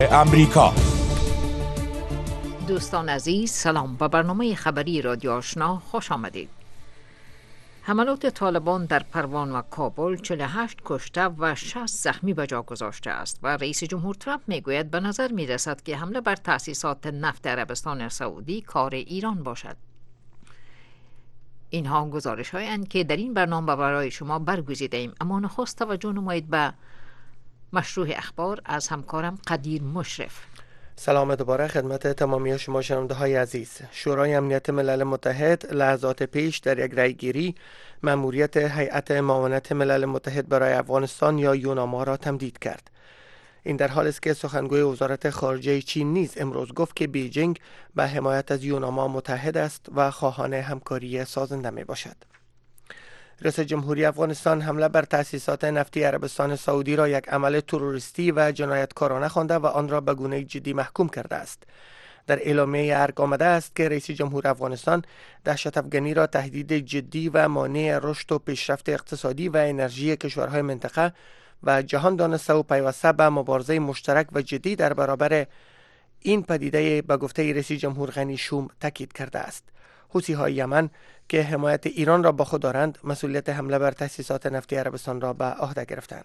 امریکا. دوستان عزیز، سلام. به برنامه خبری رادیو آشنا خوش آمدید. حملات طالبان در پروان و کابل 48 کشته و 60 زخمی به جا گذاشته است و رئیس جمهور ترامپ میگوید به نظر میرسد که حمله بر تأسیسات نفت عربستان سعودی کار ایران باشد. اینها گزارش هایند که در این برنامه برای شما برگزیده ایم، اما نخست توجه نمایید به مشروع اخبار از همکارم قدیر مشرف. سلام دوباره خدمت تمامی شما شنونده های عزیز. شورای امنیت ملل متحد لحظات پیش در یک رأیگیری مأموریت هیئت معاونت ملل متحد برای افغانستان یا یوناما را تمدید کرد. این در حالی است که سخنگوی وزارت خارجه چین نیز امروز گفت که بیجینگ به حمایت از یوناما متحد است و خواهان همکاری سازنده می باشد. رئیس جمهوری افغانستان حمله بر تأسیسات نفتی عربستان سعودی را یک عمل تروریستی و جنایتکارانه خوانده و آن را به گونه جدی محکوم کرده است. در اعلامیه ارگ آمده است که رئیس جمهور افغانستان دهشت افغانی را تهدید جدی و مانع رشد و پیشرفت اقتصادی و انرژی کشورهای منطقه و جهان دانسته و پیوسته به مبارزه مشترک و جدی در برابر این پدیده به گفته رئیس جمهور غنی شوم تاکید کرده است. حوثی‌های یمن که حمایت ایران را با خود دارند مسئولیت حمله بر تأسیسات نفتی عربستان را به عهده گرفتند.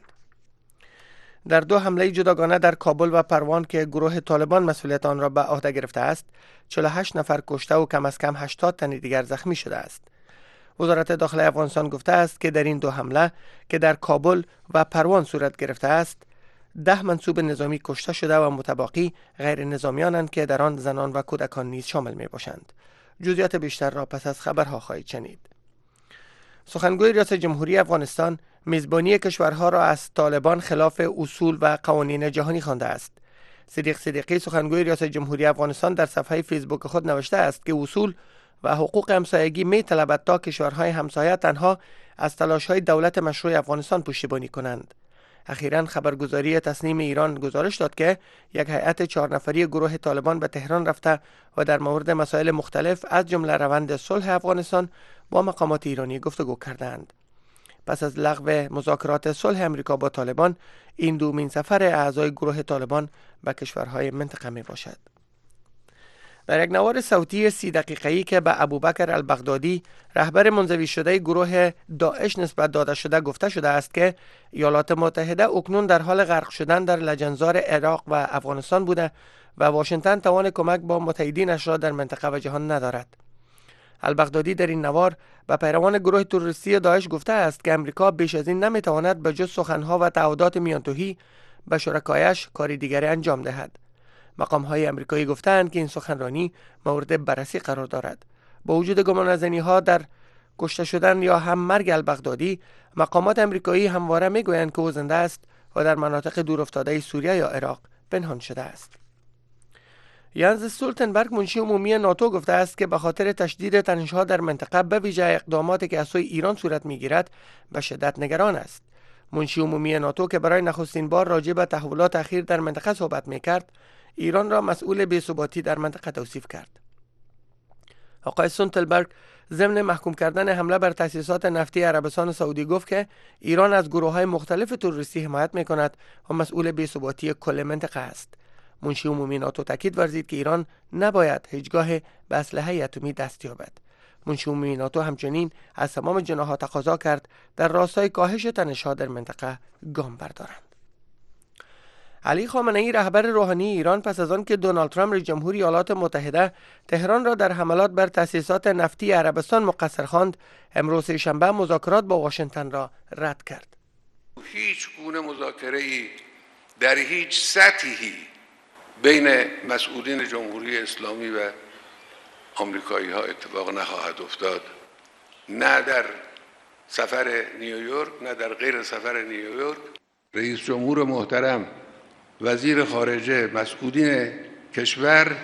در دو حمله جداگانه در کابل و پروان که گروه طالبان مسئولیت آن را به عهده گرفته است، 48 نفر کشته و کم از کم 80 تن دیگر زخمی شده است. وزارت داخله افغانستان گفته است که در این دو حمله که در کابل و پروان صورت گرفته است، 10 منصوب نظامی کشته شده و متباقی غیر نظامیانند که در آن زنان و کودکان نیز شامل می باشند. جزئیات بیشتر را پس از خبرها خواهید شنید. سخنگوی ریاست جمهوری افغانستان میزبانی کشورها را از طالبان خلاف اصول و قوانین جهانی خوانده است. صدیق صدیقی سخنگوی ریاست جمهوری افغانستان در صفحه فیسبوک خود نوشته است که اصول و حقوق همسایگی می طلبد تا کشورهای همسایه تنها از تلاش‌های دولت مشروع افغانستان پشتیبانی کنند. اخیراً خبرگزاری تسنیم ایران گزارش داد که یک هیئت 4 نفری گروه طالبان به تهران رفته و در مورد مسائل مختلف از جمله روند صلح افغانستان با مقامات ایرانی گفتگو کردند. پس از لغو مذاکرات صلح امریکا با طالبان، این دومین سفر اعضای گروه طالبان به کشورهای منطقه می باشد. در یک نوار صوتی 30 دقیقه‌ای که به ابوبکر البغدادی رهبر منزوی شده گروه داعش نسبت داده شده گفته شده است که ایالات متحده اکنون در حال غرق شدن در لجنزار عراق و افغانستان بوده و واشنگتن توان کمک با متحدینش را در منطقه و جهان ندارد. البغدادی در این نوار به پیروان گروه تروریستی داعش گفته است که امریکا بیش از این نمیتواند به جز سخنها و تعهدات میانتوهی به شرکایش کاری دیگری انجام دهد. مقام‌های آمریکایی گفتند که این سخنرانی مورد بررسی قرار دارد. با وجود گمانه‌زنی‌ها در کشته شدن یا هم مرگ البغدادی، مقامات آمریکایی همواره میگویند که او زنده است و در مناطق دورافتاده سوریه یا عراق پنهان شده است. یانز استولتنبرگ منشی عمومی ناتو گفته است که به خاطر تشدید تنش‌ها در منطقه به ویژه اقداماتی که از سوی ایران صورت می‌گیرد به شدت نگران است. منشی عمومی ناتو که برای نخستین بار راجع به تحولات اخیر در منطقه صحبت می‌کرد، ایران را مسئول بی‌ثباتی در منطقه توصیف کرد. آقای استولتنبرگ ضمن محکوم کردن حمله بر تأسیسات نفتی عربستان سعودی گفت که ایران از گروه‌های مختلف تروریستی حمایت می‌کند و مسئول بی‌ثباتی کل منطقه است. منشی عمومی ناتو تاکید ورزید که ایران نباید هیچگاه به اسلحه اتمی دست یابد. منشی عمومی ناتو همچنین از تمام جناح‌ها تقاضا کرد در راستای کاهش تنش‌ها در منطقه گام بردارند. علی خامنه‌ای رهبر روحانی ایران پس از آن که دونالد ترامپ رئیس جمهور ایالات متحده تهران را در حملات بر تأسیسات نفتی عربستان مقصر خواند، امروز شنبه مذاکرات با واشنگتن را رد کرد. هیچ گونه مذاکره‌ای در هیچ سطحی بین مسئولین جمهوری اسلامی و آمریکایی‌ها اتفاق نخواهد افتاد، نه در سفر نیویورک نه در غیر سفر نیویورک. رئیس جمهور محترم، وزیر خارجه، مسئولین کشور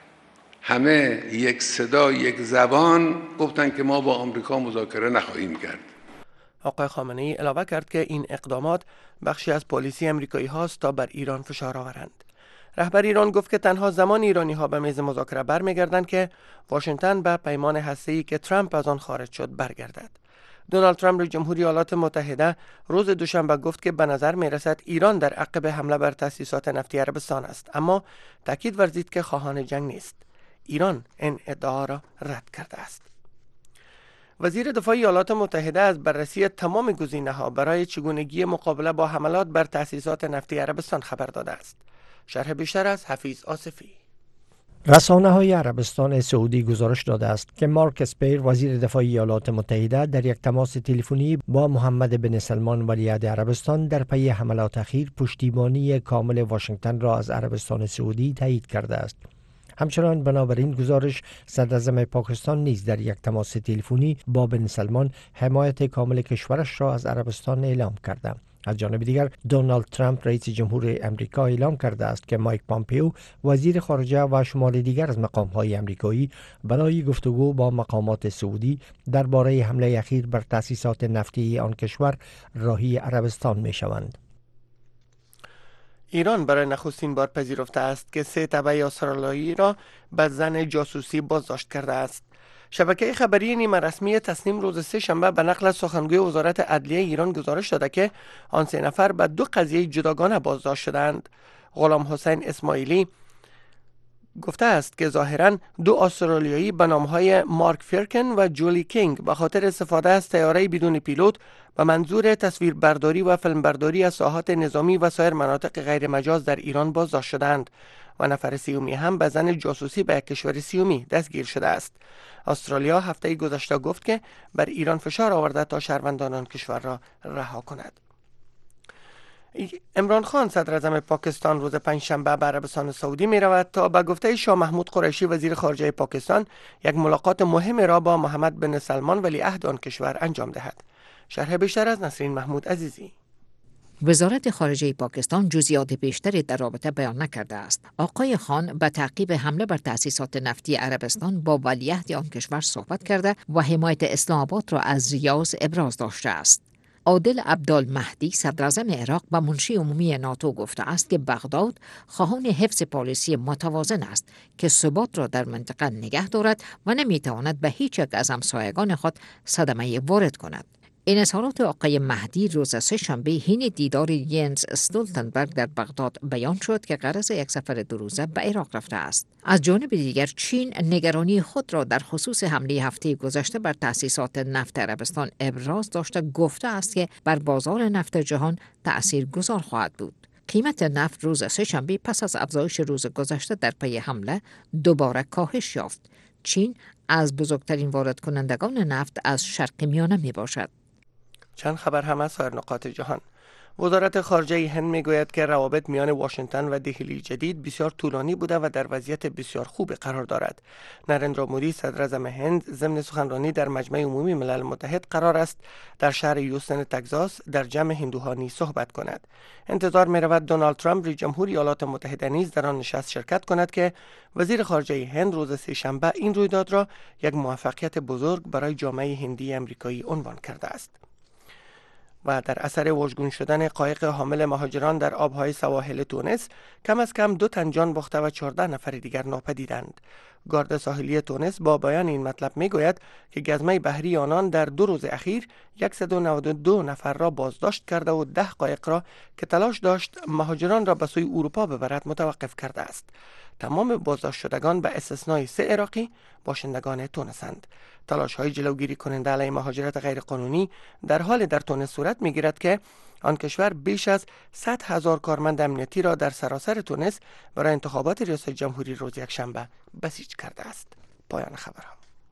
همه یک صدا یک زبان گفتن که ما با آمریکا مذاکره نخواهیم کرد. آقای خامنه‌ای علاوه کرد که این اقدامات بخشی از پالیسی آمریکایی هاست تا بر ایران فشار آورند. رهبر ایران گفت که تنها زمان ایرانی ها به میز مذاکره برمیگردند که واشنگتن به پیمان هسته‌ای که ترامپ از آن خارج شد برگردد. دونالد ترامپ رئیس جمهوری ایالات متحده روز دوشنبه گفت که به نظر می رسد ایران در عقب حمله بر تأسیسات نفتی عربستان است، اما تاکید ورزید که خواهان جنگ نیست. ایران این ادعا را رد کرده است. وزیر دفاع ایالات متحده از بررسی تمام گزینه‌ها برای چگونگی مقابله با حملات بر تأسیسات نفتی عربستان خبر داده است. شرح بیشتر از حفیظ آصفی. رسانه‌های عربستان سعودی گزارش داده است که مارک اسپیر وزیر دفاع ایالات متحده در یک تماس تلفنی با محمد بن سلمان ولیعهد عربستان در پی حملات اخیر پشتیبانی کامل واشنگتن را از عربستان سعودی تایید کرده است. همچنان بنابراین گزارش صدراعظم پاکستان نیز در یک تماس تلفنی با بن سلمان حمایت کامل کشورش را از عربستان اعلام کرده. از جانب دیگر دونالد ترامپ رئیس جمهور امریکا اعلام کرده است که مایک پامپئو وزیر خارجه و شمار دیگر از مقام‌های امریکایی برای گفتگو با مقامات سعودی درباره حمله اخیر بر تأسیسات نفتی آن کشور راهی عربستان می‌شوند. ایران برای نخستین بار پذیرفته است که 3 تبع استرالیایی را به زن جاسوسی بازداشت کرده است. شبکه خبری نیمه رسمی تسنیم روز سه‌شنبه به نقل از سخنگوی وزارت عدلیه ایران گزارش داده که آن 3 نفر به 2 قضیه جداگانه بازداشت شدند. غلام حسین اسماعیلی گفته است که ظاهراً 2 استرالیایی به نامهای مارک فرکن و جولی کینگ به خاطر استفاده از طیاره بدون پیلوت به منظور تصویربرداری و فیلمبرداری از ساحات نظامی و سایر مناطق غیر مجاز در ایران بازداشت شدند و نفر سیومی هم به زن جاسوسی به یک کشور سیومی دستگیر شده است. استرالیا هفته گذشته گفت که بر ایران فشار آورده تا شهروندان آن کشور را رها کند. عمران خان صدراعظم پاکستان روز پنجشنبه به عربستان سعودی می رود تا به گفته شاه محمود قریشی وزیر خارجه پاکستان یک ملاقات مهم را با محمد بن سلمان ولیعهد آن کشور انجام دهد. شرح بیشتر از نسرین محمود عزیزی. وزارت خارجه پاکستان جزئیات بیشتری در رابطه بیان نکرده است. آقای خان به تعقیب حمله بر تأسیسات نفتی عربستان با ولیعهد آن کشور صحبت کرده و حمایت اسلام آباد را از ریاض ابراز داشته است. عادل عبدالمهدی صدراعظم عراق به منشی عمومی ناتو گفته است که بغداد خواهان حفظ پالیسی متوازن است که ثبات را در منطقه نگه دارد و نمیتواند به هیچ یک از همسایگان خود صدمه وارد کند. این اظهارات آقای مهدی روز سه‌شنبه حین دیدار ینس استولتنبرگ در بغداد بیان شد که غرض یک سفر 2 روزه به عراق رفته است. از جانب دیگر چین نگرانی خود را در خصوص حمله هفته گذشته بر تأسیسات نفت عربستان ابراز داشته گفته است که بر بازار نفت جهان تأثیرگذار خواهد بود. قیمت نفت روز سه‌شنبه پس از افزایش روز گذشته در پی حمله دوباره کاهش یافت. چین از بزرگترین وارد کنندگان نفت از شرق میانه می باشد. چند خبر هم از سایر نقاط جهان. وزارت خارجه هند میگوید که روابط میان واشنگتن و دهلی جدید بسیار طولانی بوده و در وضعیت بسیار خوب قرار دارد. نریندرا مودی صدراعظم هند ضمن سخنرانی در مجمع عمومی ملل متحد قرار است در شهر هیوستن تگزاس در جمع هندوها نیز صحبت کند. انتظار می رود دونالد ترامپ رئیس جمهور ایالات متحده نیز در آن نشست شرکت کند که وزیر خارجه هند روز سه‌شنبه این رویداد را یک موفقیت بزرگ برای جامعه هندی امریکایی عنوان کرده است. و در اثر واژگون شدن قایق حامل مهاجران در آبهای سواحل تونس کم از کم 2 تن جان باخته و 14 نفر دیگر ناپدیدند. گارد ساحلی تونس با بیان این مطلب میگوید که گزمه بحری آنان در 2 روز اخیر 192 نفر را بازداشت کرده و 10 قایق را که تلاش داشت مهاجران را به سوی اروپا ببرد متوقف کرده است. تمام بازداشت شدگان به استثنای 3 عراقی باشندگان تونسند. تلاش های جلوگیری کننده علیه مهاجرت غیرقانونی در حال در تونس صورت میگیرد که آن کشور بیش از 100,000 کارمند امنیتی را در سراسر تونس برای انتخابات ریاست جمهوری روز یکشنبه بسیج کرده است. پایان خبرها.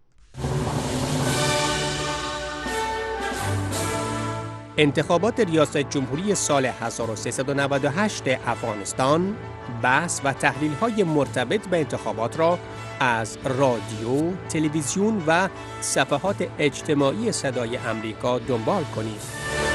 انتخابات ریاست جمهوری سال 1398 افغانستان، بحث و تحلیل‌های مرتبط به انتخابات را از رادیو، تلویزیون و صفحات اجتماعی صدای امریکا دنبال کنید.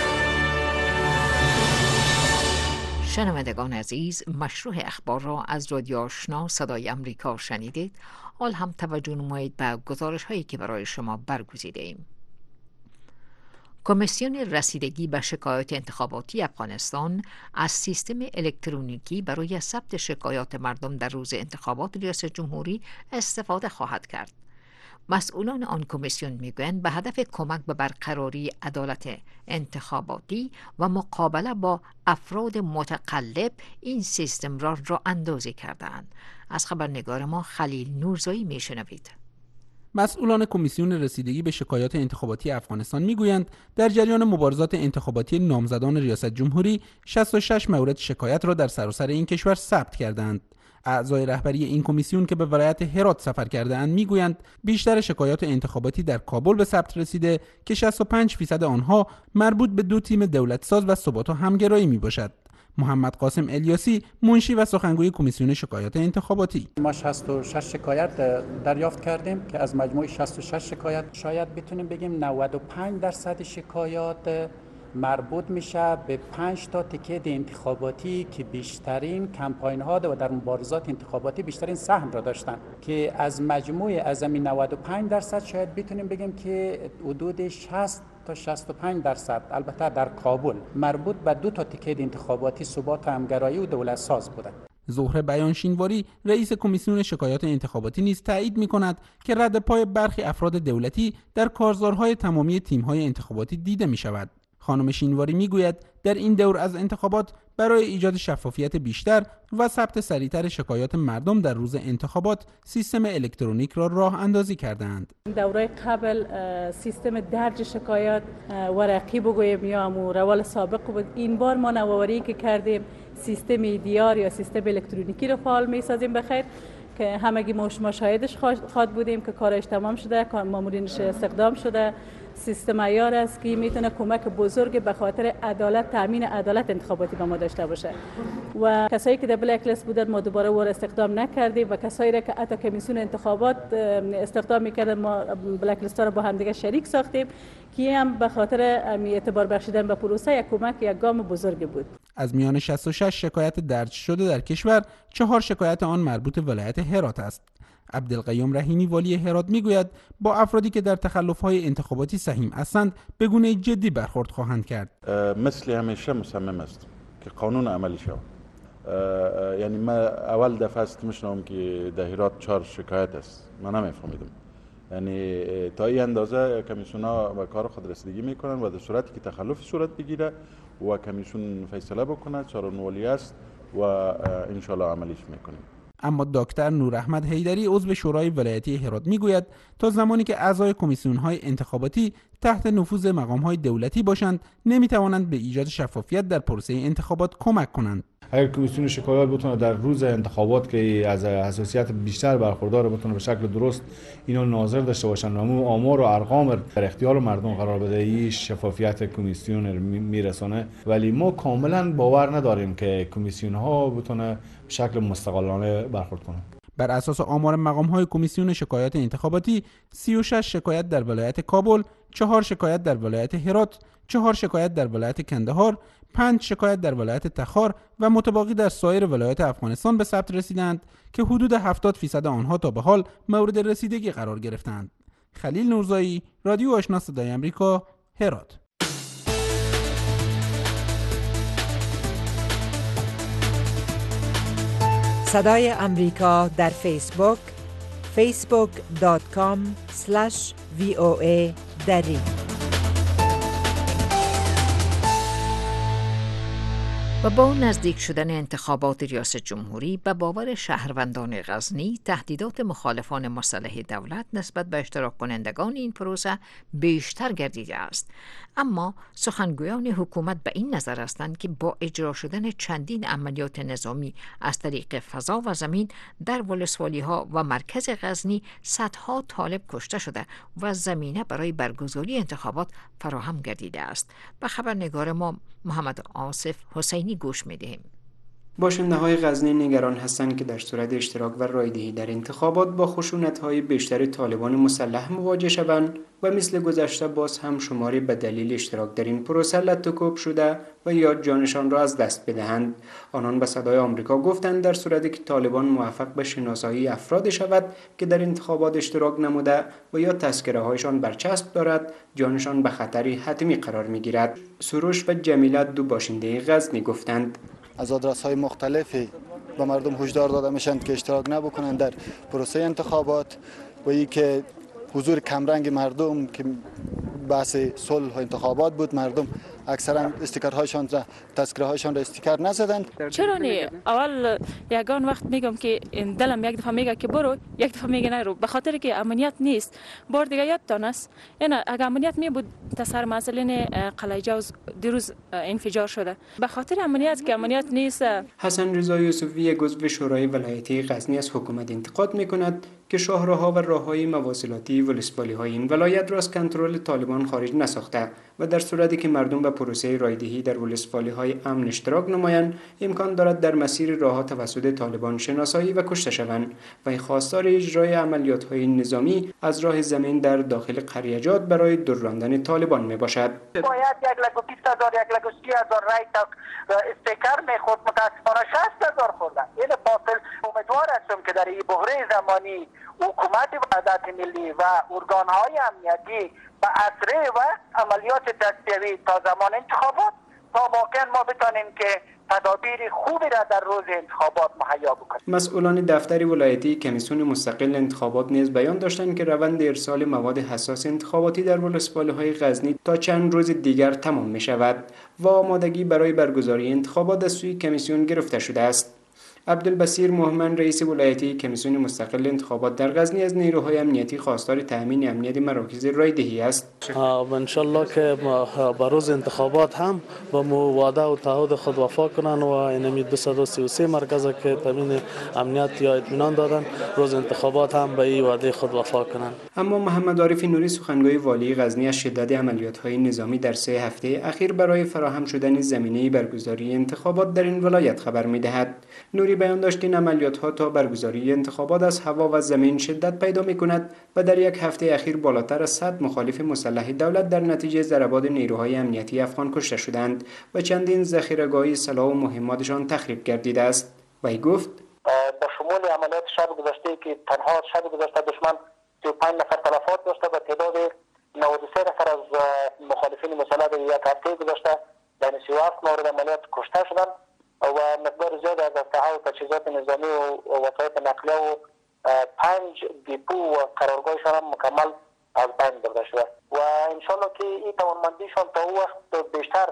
شنوندگان عزیز، مشروع اخبار را از رادیو آشنا صدای امریکا شنیدید. حال هم توجه نمایید به گزارش‌هایی که برای شما برگزیده‌ایم. کمیسیون رسیدگی به شکایات انتخاباتی افغانستان از سیستم الکترونیکی برای ثبت شکایات مردم در روز انتخابات ریاست جمهوری استفاده خواهد کرد. مسئولان آن کمیسیون میگویند به هدف کمک به برقراری عدالت انتخاباتی و مقابله با افراد متقلب این سیستم را راه اندازی کردند. از خبرنگار ما خلیل نورزایی میشنوید. مسئولان کمیسیون رسیدگی به شکایات انتخاباتی افغانستان میگویند در جریان مبارزات انتخاباتی نامزدان ریاست جمهوری 66 مورد شکایت را در سراسر این کشور ثبت کردند. اعضای رهبری این کمیسیون که به ولایت هرات سفر کرده‌اند میگویند بیشتر شکایات انتخاباتی در کابل به ثبت رسیده که 65% آنها مربوط به دو تیم دولتساز و ثبات و همگرایی میباشد. محمد قاسم الیاسی منشی و سخنگوی کمیسیون شکایات انتخاباتی: ما 66 شکایت دریافت کردیم که از مجموع 66 شکایت شاید بتونیم بگیم 95% شکایات مربوط میشه به 5 تا تیکه انتخاباتی که بیشترین کمپاین ها و در مبارزات انتخاباتی بیشترین سهم را داشتن، که از مجموع از این 95% شاید بتونیم بگیم که حدود 60 تا 65% البته در کابل مربوط به 2 تا تیکه انتخاباتی ثبات و همگرایی و دولت ساز بودند. زهره بیانشینواری رئیس کمیسیون شکایات انتخاباتی نیز تایید می‌کند که رد پای برخی افراد دولتی در کارزارهای تمامی تیم‌های انتخاباتی دیده می‌شود. خانم شینواری میگوید در این دور از انتخابات برای ایجاد شفافیت بیشتر و ثبت سریعتر شکایات مردم در روز انتخابات سیستم الکترونیک را راه اندازی کردند. دوره قبل سیستم درج شکایات ورقی بگوییم یا روال سابق بود. این بار ما نوآوری که کردیم سیستم دیار یا سیستم الکترونیکی را فعال می‌سازیم بخیر که همگی ما شاهدش خواد بودیم که کارش تمام شده، مامورینش استخدام شده. سیستم عیار است که میتونه کمک بزرگ به خاطر عدالت، تامین عدالت انتخاباتی به ما داشته باشه و کسایی که در بلک لیست بودن ما دوباره ور استخدام نکردیم و کسایی را که حتی کمیسیون انتخابات استخدام میکردن ما بلک لیست ها رو با هم دیگه شریک ساختیم که هم به خاطر اعتبار بخشیدن به پروسه یک کمک، یک گام بزرگ بود. از میان 66 شکایت درج شده در کشور 4 شکایت آن مربوط به ولایت هرات است. عبدالقیوم رحیمی والی هرات میگوید با افرادی که در تخلف‌های انتخاباتی سهیم هستند به گونه جدی برخورد خواهند کرد. مثل همیشه مصمم است که قانون عملی شود. یعنی من اول دفعه است میشنوم که در هرات 4 شکایت است. من نمیفهمیدم. یعنی تا این اندازه کمیسیون‌ها به کار خود رسیدگی میکنن و در صورتی که تخلف صورت بگیره و کمیسیون فیصله بکنه چارونوالی است و ان شاء الله عملیش میکنیم. اما دکتر نوراحمد حیدری عضو شورای ولایتی هرات میگوید تا زمانی که اعضای کمیسیون‌های انتخاباتی تحت نفوذ مقام‌های دولتی باشند نمی‌توانند به ایجاد شفافیت در پروسه انتخابات کمک کنند. اگر کمیسیون شکایات بتونه در روز انتخابات که از حساسیت بیشتر برخوردار بتونه به شکل درست اینو ناظر داشته باشن و آمار و ارقام در اختیار مردم قرار بده، این شفافیت کمیسیون میرسونه. ولی ما کاملا باور نداریم که کمیسیون ها بتونه به شکل مستقلانه برخورد کنه. بر اساس آمار مقام‌های کمیسیون شکایات انتخاباتی 36 شکایت در ولایت کابل، 4 شکایت در ولایت هرات، 4 شکایت در ولایت کندهار، 5 شکایت در ولایت تخار و متباقی در سایر ولایات افغانستان به ثبت رسیدند که حدود 70% آنها تا به حال مورد رسیدگی قرار گرفتند. خلیل نورزایی، رادیو آشنا صدای آمریکا، هرات. صدای آمریکا در فیسبوک facebook.com/VOA دری. و با نزدیک شدن انتخابات ریاست جمهوری به باور شهروندان غزنی تهدیدات مخالفان مسلح دولت نسبت به اشتراک کنندگان این پروسه بیشتر گردیده است. اما سخنگویان حکومت به این نظر هستند که با اجرا شدن چندین عملیات نظامی از طریق فضا و زمین در ولسوالی ها و مرکز غزنی صدها طالب کشته شده و زمینه برای برگزاری انتخابات فراهم گردیده است. به خبرنگار ما محمد آصف حسینی گوش می‌دهیم. باشنده‌های غزنی نگران هستند که در صورت اشتراک و رایدهی در انتخابات با خشونت‌های بیشتر طالبان مسلح مواجه شوند و مثل گذشته باز هم شماری به دلیل اشتراک در این پروسه لطوکوب شده و یا جانشان را از دست بدهند. آنان به صدای آمریکا گفتند در صورتی که طالبان موفق به شناسایی افراد شود که در انتخابات اشتراک نموده و یا تذکره‌هایشان برچسب دارد، جانشان به خطری حتمی قرار می‌گیرد. سروش و جمیله دو باشنده غزنی گفتند از آدرس‌های مختلفی به مردم هشدار داده میشن که اشتراک نبکنند در پروسه انتخابات و ای که حضور کمرنگ مردم که بحث صلح و انتخابات بود، مردم اکثرا استیکرهایشان را تذکرهایشان را استیکر نزدند. چرا نه؟ اول یگان وقت میگم که دلم یک دفعه میگه که برو، یک دفعه میگه نرو، به خاطر که امنیت نیست. بار دیگه یادتان است اینا اگه امنیت می بود تسر مسئله قلعه جوز دیروز انفجار شده. به خاطر امنیت که امنیت نیست. حسن رضا یوسفی عضو شورای ولایتی غزنی از حکومت انتقاد میکند که شاهراها و راههای مواصلاتی ولسوالی‌های این ولایت را از کنترل طالبان خارج نساخته و در صورتی که مردم به پروسه رایدهی در ولسوالی‌های امن اشتراک نمایند امکان دارد در مسیر راهها توسط طالبان شناسایی و کشته شوند و خواستار اجرای عملیات‌های نظامی از راه زمین در داخل قریجات برای دراندن طالبان میباشد. باید 1,20,000 1,30,000 رای تا استیکر میخورد، متاسفانه 60,000 خوردن. این باطل. امیدوار هستم که در این بحران زمانی حکومت وحدت ملی و ارگان‌های امنیتی به اسرع و عملیات دستیابی تا زمان انتخابات تا واقعا ما بتانیم که تدابیر خوبی را در روز انتخابات مهیا بکنیم. مسئولان دفتر ولایتی کمیسیون مستقل انتخابات نیز بیان داشتند که روند ارسال مواد حساس انتخاباتی در ولسوالی‌های غزنی تا چند روز دیگر تمام می شود و آمادگی برای برگزاری انتخابات از سوی کمیسیون گرفته شده است. عبدالبصیر مهمن رئیس ولایتی کمیسیون مستقل انتخابات در غزنی از نیروهای امنیتی خواستار تامین امنیت مراکز رایدهی است. ان شاء الله که به روز انتخابات هم با وعده و تعهد خود وفا کنند و اینمی 233 مرکز که تامین امنیت یا اطمینان دادن روز انتخابات هم به این وعده خود وفا کنند. اما محمد عارف نوری سخنگوی والی غزنی از شدت عملیات‌های نظامی در 3 هفته اخیر برای فراهم شدن زمینه برگزاری انتخابات در این ولایت خبر می‌دهد. نوری بیان داشت این عملیات‌ها تا برگزاری انتخابات از هوا و زمین شدت پیدا می‌کند و در 1 هفته اخیر بالاتر از 100 مخالف مسلح دولت در نتیجه ضربات نیروهای امنیتی افغان کشته شدند و چندین ذخیره‌گاه سلاح و مهماتشان تخریب گردیده است. وی گفت با شمول عملیات شب گذشته که تنها شب گذشته دشمن 35 نفر تلفات داشته و تعداد 93 نفر از مخالفین مسلح در 1 هفته گذشته در 37 مورد عملیات کشته شدند و مقدار زیاد از اسلحه و تجهیزات نظامی و وسایل نقلیه و 5 دیپو و قرارگاهشان هم مکمل از بین برده شده و انشالله که این توانمندیشان تا او وقت بیشتر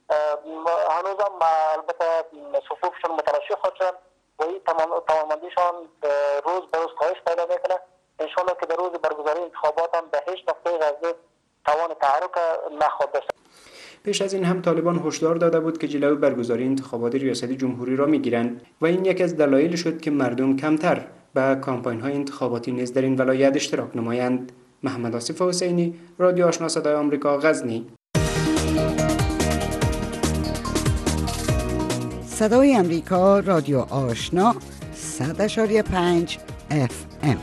هنوز هم البته صفوفشان متلاشی خواهد شد و این توانمندیشان روز به روز کاهش پیدا میکنه. انشالله که در روز برگزاری انتخابات هم به هیچ نقطه غزه توان تحرک نخواهد داشت. پیش از این هم طالبان هشدار داده بود که جلوی برگزاری انتخابات ریاست جمهوری را میگیرند و این یک از دلایل شد که مردم کمتر به کامپاین‌های انتخاباتی نیز در این ولایت اشتراک نمایند. محمد آصف حسینی، رادیو آشنا صدای آمریکا، غزنی. صدای آمریکا، رادیو آشنا 100.5 FM.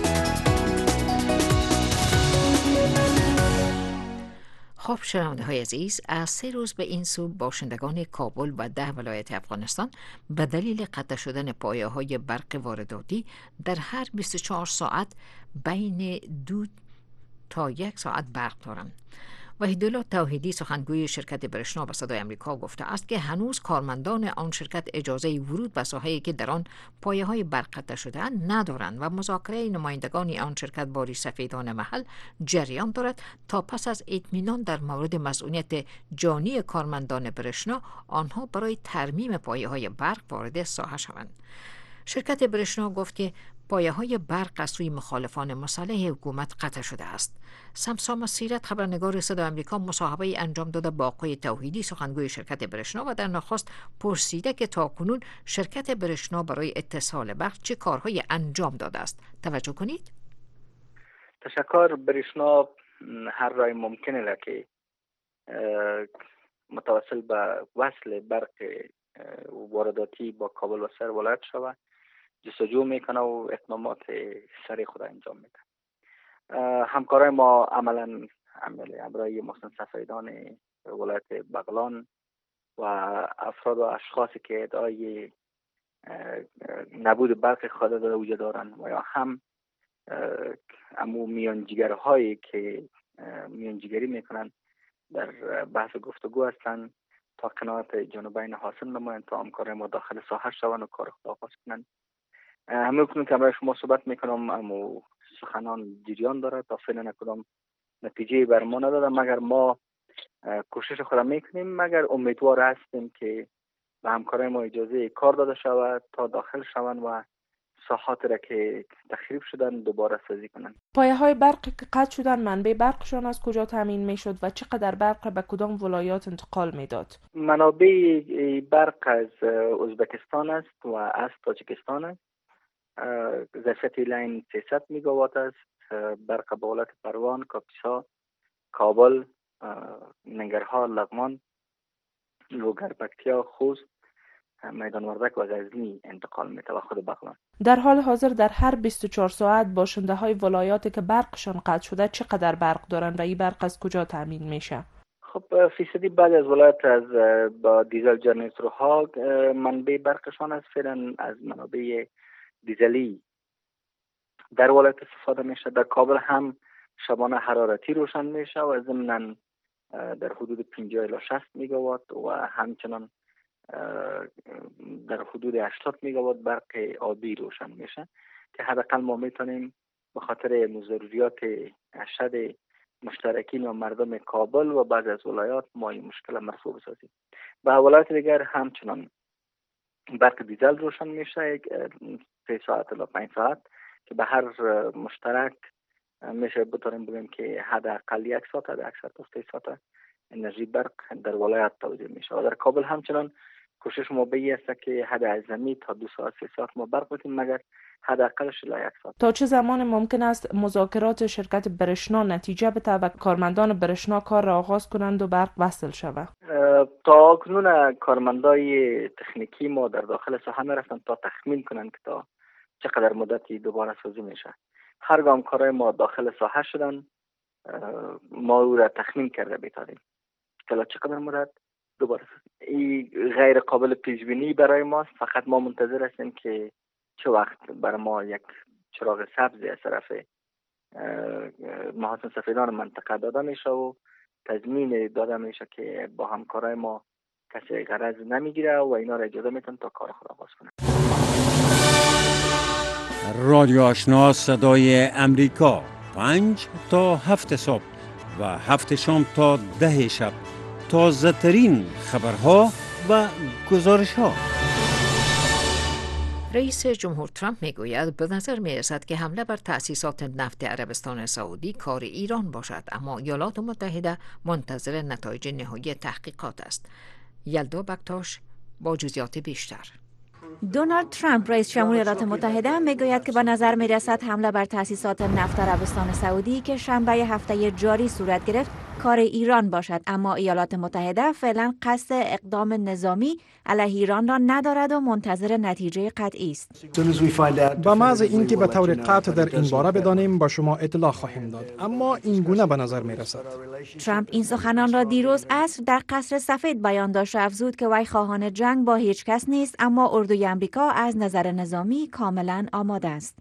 خب شنونده های عزیز، از 3 روز به این سو باشندگان کابل و 10 ولایت افغانستان به دلیل قطع شدن پایه های برق وارداتی در هر 24 ساعت بین 2 تا 1 ساعت برق دارند. وحیدالله توحیدی سخنگوی شرکت برشنا به صدای آمریکا گفته است که هنوز کارمندان آن شرکت اجازه ورود به ساحه‌ای که در آن پایه‌های برق قطع شده‌اند ندارند و مذاکره نمایندگان آن شرکت با ریش‌سفیدان محل جریان دارد تا پس از اطمینان در مورد مسئولیت جانی کارمندان برشنا آنها برای ترمیم پایه‌های برق وارد ساحه شوند. شرکت برشنا گفت که پایه‌های برق از سوی مخالفان مسلح حکومت قطع شده است. سمسام سیرت خبرنگار صدای آمریکا مصاحبه انجام داده با آقای توحیدی سخنگوی شرکت برشنا و در نخست پرسیده که تاکنون شرکت برشنا برای اتصال برق چه کارهای انجام داده است. توجه کنید. تشکر. برشنا هر راه ممکنه که متوسل به وصل برق وارداتی با کابل و سر ولایت شود جستجو میکنه و اقدامات سریع خود انجام میده. همکارای ما عملا برای محسن سفیدان ولایت بغلان و افراد و اشخاصی که ادعای نبود برق خود در وجود دارند و یا هم امو میانجیگرهایی که میانجیگری میکنن در بحث گفتگو هستند تا قناعت جانبین حاصل نمایند تا همکارای ما داخل ساحه شوند و کار خود آغاز کنند. همه کنون که برای شما صحبت میکنم امو سخنان جریان داره. تا فعلا کدام نتیجه بر ما نداده، مگر ما کوشش خود میکنیم، مگر امیدوار هستیم که به همکارای ما اجازه کار داده شود تا داخل شوند و ساحات را که تخریب شدن دوباره سازی کنند. پایه‌های برق که قطع شدن، منبع برقشان از کجا تامین میشد و چقدر برق به کدام ولایات انتقال میداد؟ منابع برق از ازبکستان است و از تاجیکستان است. ظرفیت لین 300 میگاوات است. برق به ولایت پروان، کاپیسا، کابل، ننگرهار، لغمان، لوگر، پکتیا، خوست، میدان وردک و غزنی انتقال میده و خود بغلان. در حال حاضر در هر 24 ساعت باشنده های ولایاتی که برقشان قطع شده چقدر برق دارن و این برق از کجا تامین میشه؟ خب فیصدی بعد از ولایت از با دیزل جنراتورها منبع برقشان از فعلا از منابع دیزلی در ولایت استفاده میشه. در کابل هم شبانه حرارتی روشن میشه و ضمناً در حدود 50 الی 60 میگاوات و همچنان در حدود 80 میگاوات برق آبی روشن میشه که حداقل ما میتونیم به خاطر ضروریات ارشد مشترکین و مردم کابل و بعض از ولایات ما این مشکل مرفوع بسازیم. به ولایات دیگر همچنان برق دیزل روشن میشه 3 ساعت الی 5 ساعت که به هر مشترک میشه بتونیم بگیم که حداقل 1 ساعت حد اکثر تا 3 ساعت انرژی برق در ولایت توزیع میشه و در کابل همچنان کوشش ما به این است که حد اعظمی تا 2 ساعت 3 ساعت ما برق بدیم، مگر حداقلش الی 1 ساعت. تا چه زمان ممکن است مذاکرات شرکت برشنا نتیجه بده و کارمندان برشنا کار را آغاز کنند و برق وصل شود؟ تا کنون کارمندای تکنیکی ما در داخل ساحه میرفتن تا تخمین کنند که تا چقدر مدتی دوباره سازی میشه. هر گام کارای ما داخل ساحه شدن ما او را تخمین کرده بیتاریم که چقدر مدت دوباره سازی. این غیر قابل پیش بینی برای ماست. فقط ما منتظر هستیم که چه وقت برای ما یک چراغ سبز از طرف محاسن سفیدان منطقه داده میشه و تضمین داده میشه که با همکارای ما کسی غرض نمیگیره و اینا را اجازه میتن تا کار خود آغاز کنن. رادیو آشنا صدای امریکا 5 تا 7 صبح و 7 شام تا 10 شب تازه ترین خبرها و گزارش ها. رئیس جمهور ترامپ میگوید به نظر میرسد که حمله بر تأسیسات نفت عربستان سعودی کار ایران باشد، اما ایالات متحده منتظر نتایج نهایی تحقیقات است. یلدا بکتاش با جزئیات بیشتر. دونالد ترامپ رئیس جمهور ایالات متحده میگوید که به نظر میرسد حمله بر تأسیسات نفت عربستان سعودی که شنبه هفته جاری صورت گرفت کار ایران باشد، اما ایالات متحده فعلا قصد اقدام نظامی علیه ایران را ندارد و منتظر نتیجه قطعی است. با محض اینکه به طور قطع در این باره بدانیم با شما اطلاع خواهیم داد، اما این گونه به نظر میرسد. ترامپ این سخنان را دیروز عصر در قصر سفید بیان داشت و افزود که وی خواهان جنگ با هیچ کس نیست، اما اردوی آمریکا از نظر نظامی کاملا آماده است.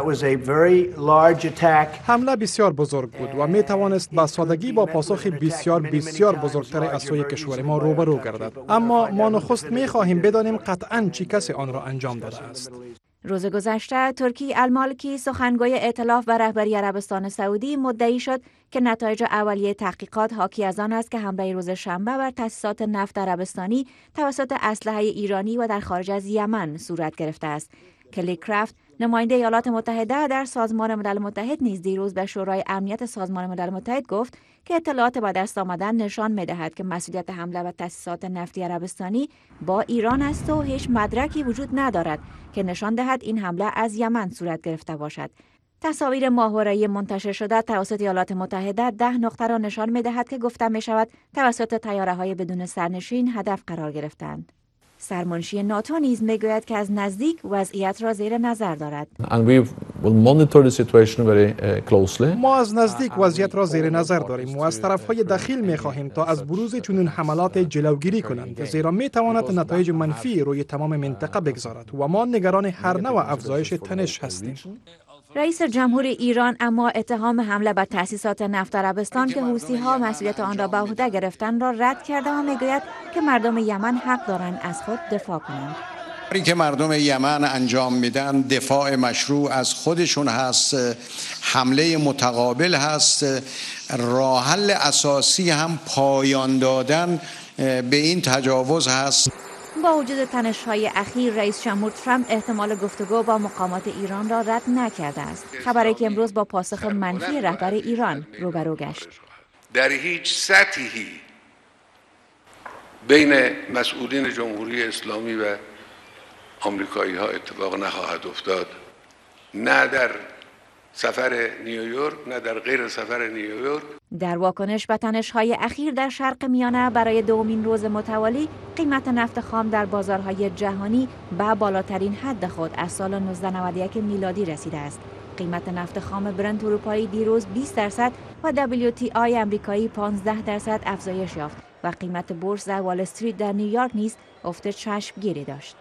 حمله بسیار بزرگ بود و می توانست با سادگی با پاسخ بسیار بزرگتر از سوی کشور ما روبرو گردد، اما ما نخست می خواهیم بدانیم قطعاً چی کسی آن را انجام داده است. روز گذشته ترکی المالکی سخنگوی ائتلاف و رهبری عربستان سعودی مدعی شد که نتایج اولیه تحقیقات حاکی از آن است که حمله روز شنبه بر تأسیسات نفت عربستانی توسط اسلحه ایرانی و در خارج از یمن صورت گرفته است. کلی کرافت نماینده ایالات متحده در سازمان ملل متحد نیز دیروز به شورای امنیت سازمان ملل متحد گفت که اطلاعات به دست آمدن نشان می‌دهد که مسئولیت حمله به تأسیسات نفتی عربستانی با ایران است و هیچ مدرکی وجود ندارد که نشان دهد این حمله از یمن صورت گرفته باشد. تصاویر ماهواره‌ای منتشر شده توسط ایالات متحده 10 نقطه را نشان می‌دهد که گفته می‌شود توسط طیاره‌های بدون سرنشین هدف قرار گرفتند. سرمنشی ناتو نیز میگوید که از نزدیک وضعیت را زیر نظر دارد. ما از نزدیک وضعیت را زیر نظر داریم و از طرفهای دخیل میخواهیم تا از بروز چنین حملات جلوگیری کنند، زیرا میتواند نتایج منفی روی تمام منطقه بگذارد و ما نگران هر نوع افزایش تنش هستیم. رئیس جمهور ایران اما اتهام حمله به تأسیسات نفت عربستان که حوثی‌ها مسئولیت آن را به عهده گرفتند را رد کرده و میگوید که مردم یمن حق دارند از خود دفاع کنند. کاری که مردم یمن انجام میدن دفاع مشروع از خودشون هست، حمله متقابل هست. راه حل اساسی هم پایان دادن به این تجاوز هست. با وجود تنش‌های اخیر، رئیس جمهور ترامپ احتمال گفتگو با مقامات ایران را رد نکرده است. خبری که امروز با پاسخ منفی رهبر ایران روبرو گشت. در هیچ سطحی بین مسئولین جمهوری اسلامی و آمریکایی ها اتفاق نخواهد افتاد، نه در سفر نیویورک نه در غیر سفر نیویورک. در واکنش به تنش‌های اخیر در شرق میانه، برای دومین روز متوالی قیمت نفت خام در بازارهای جهانی به بالاترین حد خود از سال 1991 میلادی رسیده است. قیمت نفت خام برنت اروپایی دیروز 20% و WTI امریکایی 15% افزایش یافت و قیمت بورس در وال استریت در نیویورک نیز افت چشمگیری داشت.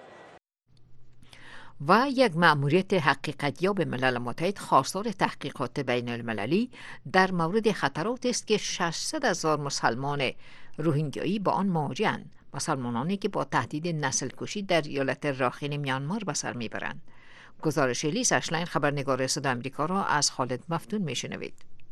و یک مأموریت حقیقتیاب ملل متحد خواستار تحقیقات بین المللی در مورد خطرات است که 600,000 مسلمان روهینگیایی با آن مواجه‌اند، مسلمانانی که با تهدید نسل کشی در ایالت راخین میانمار به سر میبرند. گزارش لیس اشلاین، خبرنگار صدای آمریکا را از خالد مفتون میشنوید.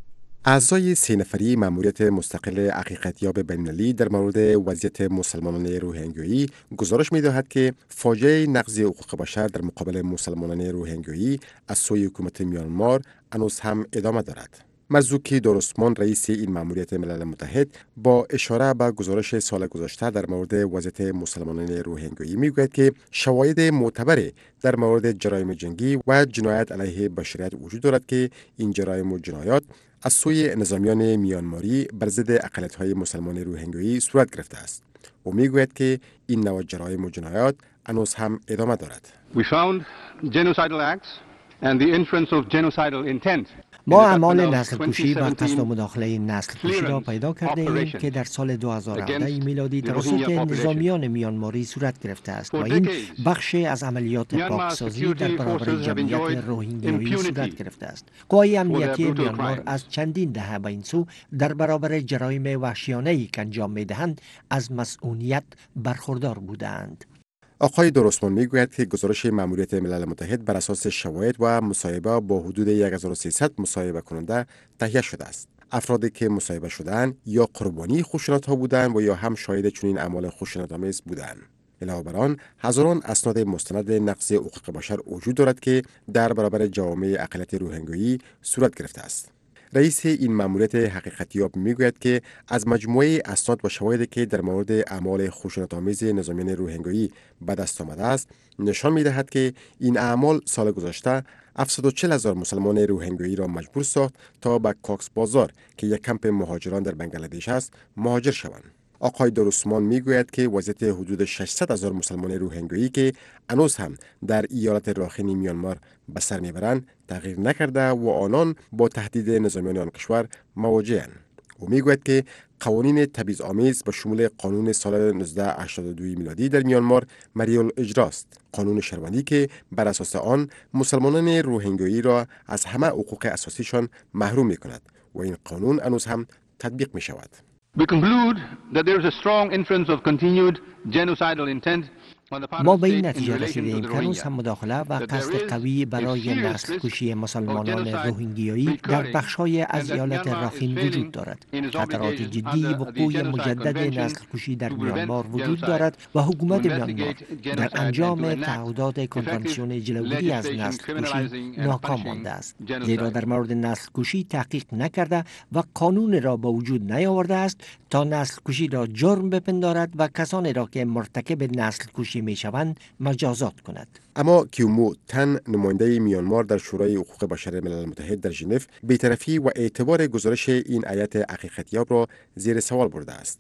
اعضای 3 نفری مأموریت مستقل حقیقتیاب بین‌المللی در مورد وضعیت مسلمانان روهینگیایی گزارش می‌دهد که فاجعه نقض حقوق بشر در مقابل مسلمانان روهینگیایی از سوی حکومت میانمار هنوز هم ادامه دارد. مرزوکی دورسمان، رئیس این مأموریت ملل متحد، با اشاره به گزارش سال گذشته در مورد وضعیت مسلمانان روهینگیایی میگوید که شواهد معتبری در مورد جرایم جنگی و جنایت علیه بشریت وجود دارد که این جرایم و جنایات از سوی نظامیان میانماری بر ضد اقلیت‌های مسلمان روهینگیایی صورت گرفته است. او میگوید که این نوع جرایم و جنایات هنوز هم ادامه دارد. We found genocidal acts and the inference of genocidal intent. ما اعمال نسل کشی و قصد و مداخله نسل کشی را پیدا کرده ایم که در سال 2017 میلادی توسط نظامیان میانماری صورت گرفته است و این بخشی از عملیات پاکسازی در برابر جمعیت روهینگیایی صورت گرفته است. قوای امنیتی میانمار از چندین دهه به این سو در برابر جرایم وحشیانه‌ای که انجام می‌دهند از مسئولیت برخوردار بودند. آقای دورسمان میگوید که گزارش مأموریت ملل متحد بر اساس شواهد و مصاحبه با حدود 1300 مصاحبه کننده تهیه شده است. افرادی که مصاحبه شدند یا قربانی خشونت‌ها بودند و یا هم شاهد چنین اعمال خشونت‌آمیز بودند. علاوه بر آن، هزاران اسناد مستند نقض حقوق بشر وجود دارد که در برابر جوامع اقلیت روهینگیایی صورت گرفته است. رئیس این مأموریت حقیقتیاب میگوید که از مجموعه اسناد و شواهدی که در مورد اعمال خشونت‌آمیز نظامیان روهینگیایی به دست آمده است، نشان می‌دهد که این اعمال سال گذشته 740,000 مسلمان روهینگیایی را مجبور ساخت تا به کاکس بازار که یک کمپ مهاجران در بنگلادش است مهاجر شوند. آقای دورسمان میگوید که وضعیت حدود 600,000 مسلمان روهینگیایی که هنوز هم در ایالت راخین میانمار به سر میبرند تغییر نکرده و آنان با تهدید نظامیان آن کشور مواجه‌اند. او میگوید که قوانین تبعیض‌آمیز به شمول قانون سال 1982 میلادی در میانمار مریال اجراست، قانون شهروندی که بر اساس آن مسلمانان روهینگیایی را از همه حقوق اساسیشان محروم میکند و این قانون هنوز هم تطبیق می شود. We conclude that there is a strong inference of continued genocidal intent. ما به این نتیجه رسیدیم که هنوز هم مداخله و قصد قوی برای نسل کشی مسلمانان روهینگیایی در بخش‌های از ایالت راخین وجود دارد. خطرات جدی وقوع مجدد نسل کشی در میانمار وجود دارد و حکومت میانمار در انجام تعهدات کنوانسیون جلوگیری از نسل کشی ناکام مانده است، زیرا در مورد نسل کشی تحقیق نکرده و قانون را به وجود نیاورده است تا نسل کشی را جرم بپندارد و کسانی را که مرتکب نسل کشی می شوند مجازات کند. اما کیومو تن، نماینده میانمار در شورای حقوق بشر ملل متحد در ژنو، بی‌طرفی و اعتبار گزارش این هیئت حقیقتیاب را زیر سوال برده است.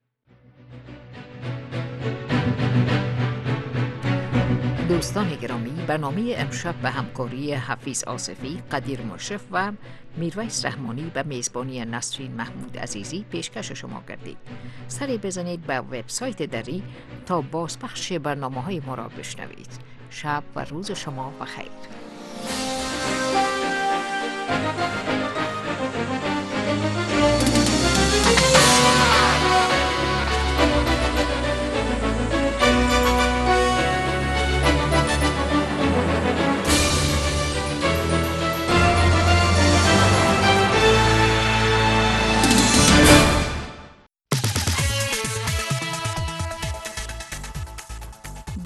دوستان گرامی، برنامه امشب به همکاری حفیظ آصفی، قدیر مشرف و میرویس رحمانی به میزبانی نسرین محمود عزیزی پیشکش شما کردید. سری بزنید به وبسایت دری تا بازپخش برنامه‌های ما را بشنوید. شب و روز شما بخیر.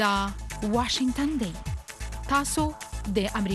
دا واشنگتن دی. تاسو د